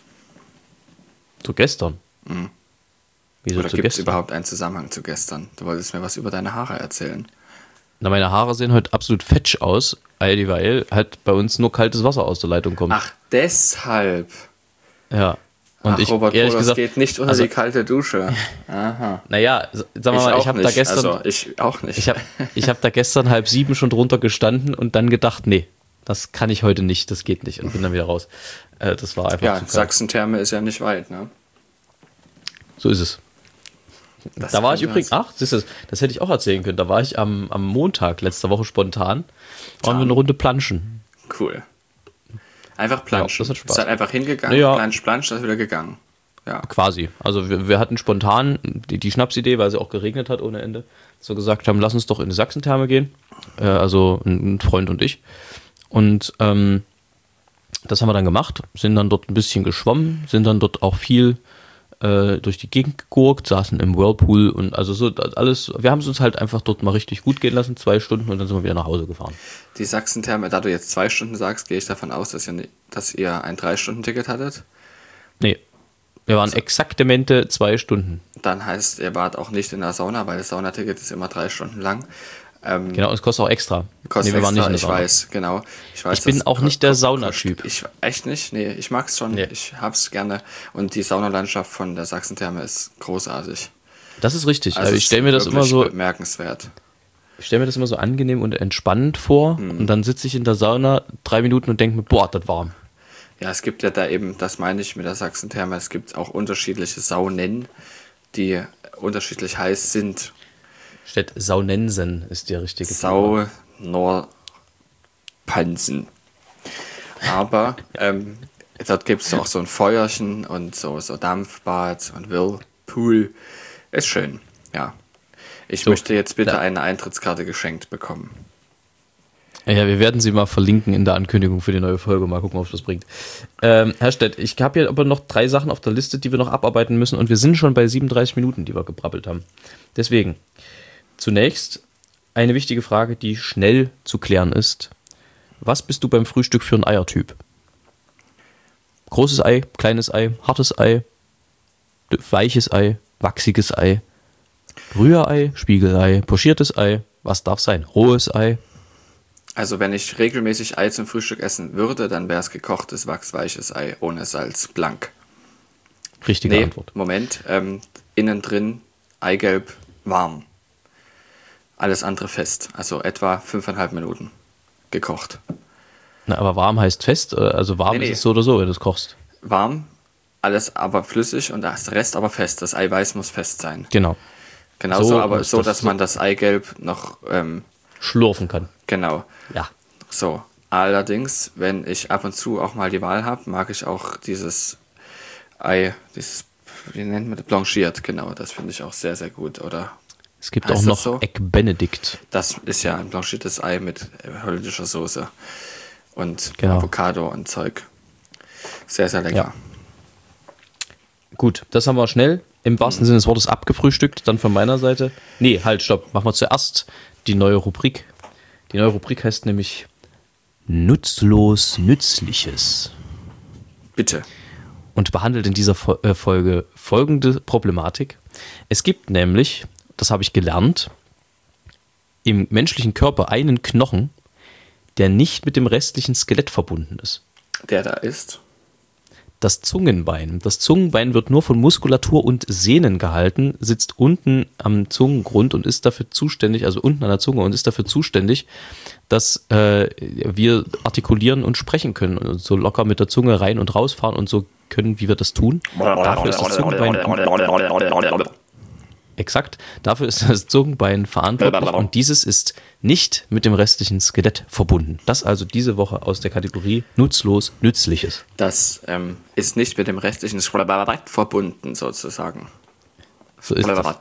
Zu gestern? Mhm. Wieso Oder zu gibt es gestern? überhaupt einen Zusammenhang zu gestern? Du wolltest mir was über deine Haare erzählen. Na, meine Haare sehen heute absolut fetsch aus, weil halt bei uns nur kaltes Wasser aus der Leitung kommt. Ach, deshalb. Ja. Und Ach, ich, Robert, ehrlich das gesagt, geht nicht unter also- die kalte Dusche. Aha. naja, sagen wir mal, auch ich habe nicht. da gestern, Also, ich auch nicht. ich habe ich hab da gestern halb sieben schon drunter gestanden und dann gedacht, nee, das kann ich heute nicht, das geht nicht und bin dann wieder raus. Äh, das war einfach ja, zu kalt. Sachsen-Therme ist ja nicht weit, ne? So ist es. Das Da war ich kann übrigens, das- ach, siehst du, das hätte ich auch erzählen können. Da war ich am, am Montag letzter Woche spontan, waren wir eine Runde planschen. Cool. Einfach planschen. Ja, das hat Spaß. Ist halt einfach hingegangen, Ja. plansch, plansch, das ist wieder gegangen. Ja. Quasi. Also wir, wir hatten spontan die, die Schnapsidee, weil es auch geregnet hat ohne Ende, so gesagt haben, lass uns doch in die Sachsentherme gehen. Äh, also ein, ein Freund und ich. Und ähm, das haben wir dann gemacht, sind dann dort ein bisschen geschwommen, sind dann dort auch viel äh, durch die Gegend gegurkt, saßen im Whirlpool und also so alles. Wir haben es uns halt einfach dort mal richtig gut gehen lassen, zwei Stunden und dann sind wir wieder nach Hause gefahren. Die Sachsen-Therme, da du jetzt zwei Stunden sagst, gehe ich davon aus, dass ihr, ni- dass ihr ein Drei-Stunden-Ticket hattet. Nee, wir waren exaktemente zwei Stunden. Dann heißt, ihr wart auch nicht in der Sauna, weil das Saunaticket ist immer drei Stunden lang. Ähm, Genau, und es kostet auch extra. Kostet Nee, wir waren extra, nicht in der ich Sauna. weiß, genau. Ich, weiß, Ich bin das auch ko- nicht der ko- Saunatyp. kostet- Ich, echt nicht? Nee, ich mag's schon. Nee. Ich hab's gerne. Und die Saunalandschaft von der Sachsen-Therme ist großartig. Das ist richtig. Also es ich stelle mir das ist immer so, wirklich bemerkenswert. ich stelle mir das immer so angenehm und entspannend vor Mhm. und dann sitze ich in der Sauna drei Minuten und denke mir, boah, das warm. Ja, es gibt ja da eben, das meine ich mit der Sachsen-Therme, es gibt auch unterschiedliche Saunen, die unterschiedlich heiß sind. Steht Saunensen ist der richtige Plural. Saunorpansen. Aber ähm, dort gibt es auch so ein Feuerchen und so, so Dampfbad und Whirlpool. Ist schön, ja. Ich So, möchte jetzt bitte ja. eine Eintrittskarte geschenkt bekommen. Ja, wir werden sie mal verlinken in der Ankündigung für die neue Folge. Mal gucken, ob es was bringt. Ähm, Herr Stett, ich habe hier aber noch drei Sachen auf der Liste, die wir noch abarbeiten müssen. Und wir sind schon bei siebenunddreißig Minuten, die wir gebrabbelt haben. Deswegen, zunächst eine wichtige Frage, die schnell zu klären ist. Was bist du beim Frühstück für ein Eiertyp? Großes Ei, kleines Ei, hartes Ei, weiches Ei, wachsiges Ei, Rührei, Spiegelei, pochiertes Ei, was darf sein? Rohes Ei. Also wenn ich regelmäßig Ei zum Frühstück essen würde, dann wäre es gekochtes, wachsweiches Ei ohne Salz, blank. Richtige Nee, Antwort. Moment, ähm, innen drin Eigelb warm. Alles andere fest, also etwa fünfeinhalb Minuten gekocht. Na, aber warm heißt fest, äh, also warm Nee, nee. ist es so oder so, wenn du es kochst. Warm, alles aber flüssig und das Rest aber fest. Das Eiweiß muss fest sein. Genau. Genauso, So aber muss so, das dass so- man das Eigelb noch, ähm, Schlurfen kann. genau, Ja. so. Allerdings, wenn ich ab und zu auch mal die Wahl habe, mag ich auch dieses Ei, dieses, wie nennt man das, blanchiert, genau, das finde ich auch sehr, sehr gut. Oder Es gibt Heißt auch das noch so? Egg Benedict. das ist ja ein blanchiertes Ei mit äh, holländischer Soße und Genau. Avocado und Zeug. Sehr, sehr lecker. Ja. Gut, das haben wir schnell im wahrsten Sinne des Wortes abgefrühstückt. Dann von meiner Seite. Nee, halt, stopp. Machen wir zuerst die neue Rubrik. Die neue Rubrik heißt nämlich Nutzlos Nützliches. Bitte. Und behandelt in dieser Fo- äh, Folge folgende Problematik. Es gibt nämlich, das habe ich gelernt, im menschlichen Körper einen Knochen, der nicht mit dem restlichen Skelett verbunden ist. Der da ist. Das Zungenbein. Das Zungenbein wird nur von Muskulatur und Sehnen gehalten, sitzt unten am Zungengrund und ist dafür zuständig, also unten an der Zunge und ist dafür zuständig, dass äh, wir artikulieren und sprechen können und so locker mit der Zunge rein und rausfahren und so können, wie wir das tun. Dafür ist das Zungenbein. Exakt. Dafür ist das Zungenbein verantwortlich und dieses ist nicht mit dem restlichen Skelett verbunden. Das also diese Woche aus der Kategorie nutzlos Nützliches. Das ähm, ist nicht mit dem restlichen Skelett verbunden, sozusagen. So ist das.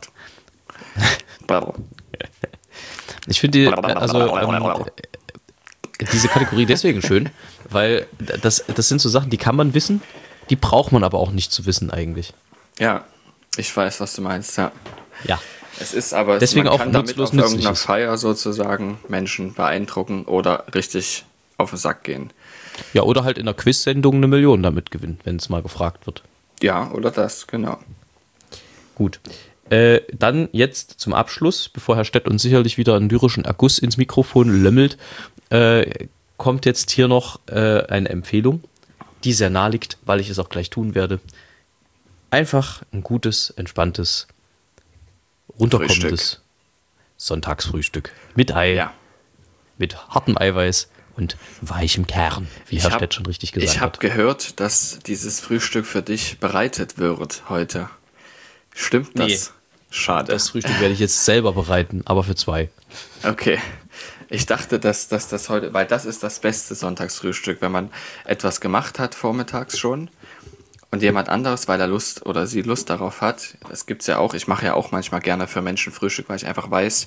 Ich finde die, also ähm, diese Kategorie deswegen schön, weil das, das sind so Sachen, die kann man wissen, die braucht man aber auch nicht zu wissen eigentlich. Ja, ich weiß, was du meinst, ja. Ja. Es ist aber, deswegen man auch kann damit nutzlos auf irgendeiner nützliches. Feier sozusagen Menschen beeindrucken oder richtig auf den Sack gehen. Ja, oder halt in einer Quiz-Sendung eine Million damit gewinnen, wenn es mal gefragt wird. Ja, oder das, genau. Gut. Äh, dann jetzt zum Abschluss, bevor Herr Stett uns sicherlich wieder einen lyrischen Erguss ins Mikrofon lömmelt, äh, kommt jetzt hier noch äh, eine Empfehlung, die sehr nahe liegt, weil ich es auch gleich tun werde. Einfach ein gutes, entspanntes, runterkommendes Frühstück. Sonntagsfrühstück mit Ei, Ja. mit hartem Eiweiß und weichem Kern, wie Ich Herr hab- Stett schon richtig gesagt Ich habe hat. gehört, dass dieses Frühstück für dich bereitet wird heute. Stimmt das? Nee. Schade. Das Frühstück werde ich jetzt selber bereiten, aber für zwei. Okay. Ich dachte, dass, dass das heute, weil das ist das beste Sonntagsfrühstück, wenn man etwas gemacht hat vormittags schon und jemand anderes, weil er Lust oder sie Lust darauf hat, das gibt's ja auch, ich mache ja auch manchmal gerne für Menschen Frühstück, weil ich einfach weiß,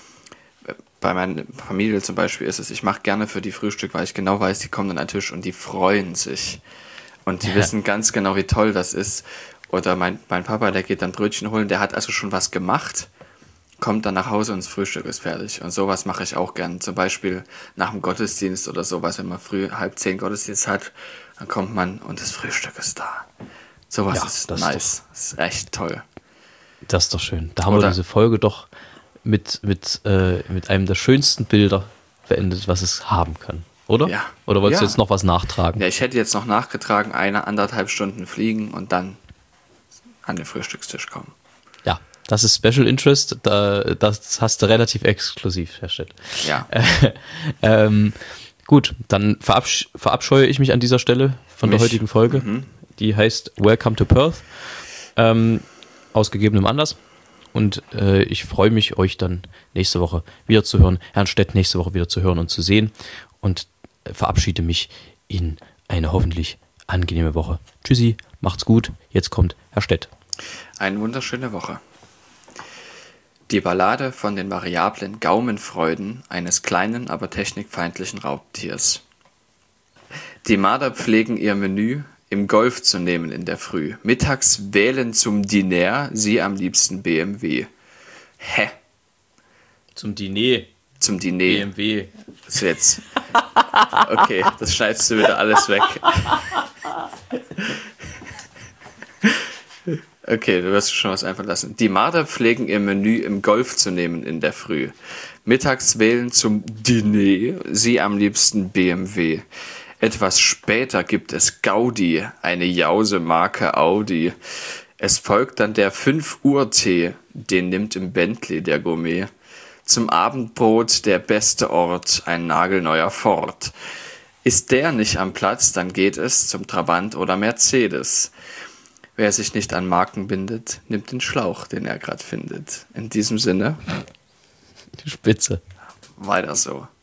bei meiner Familie zum Beispiel ist es, ich mache gerne für die Frühstück, weil ich genau weiß, die kommen an den Tisch und die freuen sich und die Ja. wissen ganz genau, wie toll das ist. Oder mein, mein Papa, der geht dann Brötchen holen, der hat also schon was gemacht, kommt dann nach Hause und das Frühstück ist fertig. Und sowas mache ich auch gern. Zum Beispiel nach dem Gottesdienst oder sowas, wenn man früh halb zehn Gottesdienst hat, dann kommt man und das Frühstück ist da. Sowas Ja, ist das ist nice. Das ist echt toll. Das ist doch schön. Da haben Oder- wir diese Folge doch mit, mit, äh, mit einem der schönsten Bilder beendet, was es haben kann. Oder? Ja. Oder wolltest Ja. du jetzt noch was nachtragen? Ja, ich hätte jetzt noch nachgetragen, eine, anderthalb Stunden fliegen und dann an den Frühstückstisch kommen. Ja, das ist Special Interest. Da, das hast du relativ exklusiv, Herr Stett. Ja. Ähm, gut, dann verabsch verabscheue ich mich an dieser Stelle von Mich. der heutigen Folge. Die heißt Welcome to Perth. Ähm, aus gegebenem Anlass. Und äh, ich freue mich, euch dann nächste Woche wieder zu hören, Herrn Stett nächste Woche wieder zu hören und zu sehen. Und äh, verabschiede mich in eine hoffentlich angenehme Woche. Tschüssi, macht's gut. Jetzt kommt Herr Stett. Eine wunderschöne Woche. Die Ballade von den variablen Gaumenfreuden eines kleinen, aber technikfeindlichen Raubtiers. Die Marder pflegen ihr Menü im Golf zu nehmen in der Früh. Mittags wählen zum Diner sie am liebsten B M W. Hä? Zum Diner. Zum Diner. B M W. Das ist jetzt. Okay, das schneidest du wieder alles weg. Okay, du wirst schon was einfallen lassen. Die Marder pflegen ihr Menü im Golf zu nehmen in der Früh. Mittags wählen zum Diner sie am liebsten B M W. Etwas später gibt es Gaudi, eine Jause-Marke Audi. Es folgt dann der fünf Uhr Tee, den nimmt im Bentley der Gourmet. Zum Abendbrot der beste Ort, ein nagelneuer Ford. Ist der nicht am Platz, dann geht es zum Trabant oder Mercedes. Wer sich nicht an Marken bindet, nimmt den Schlauch, den er gerade findet. In diesem Sinne, Spitze. weiter so.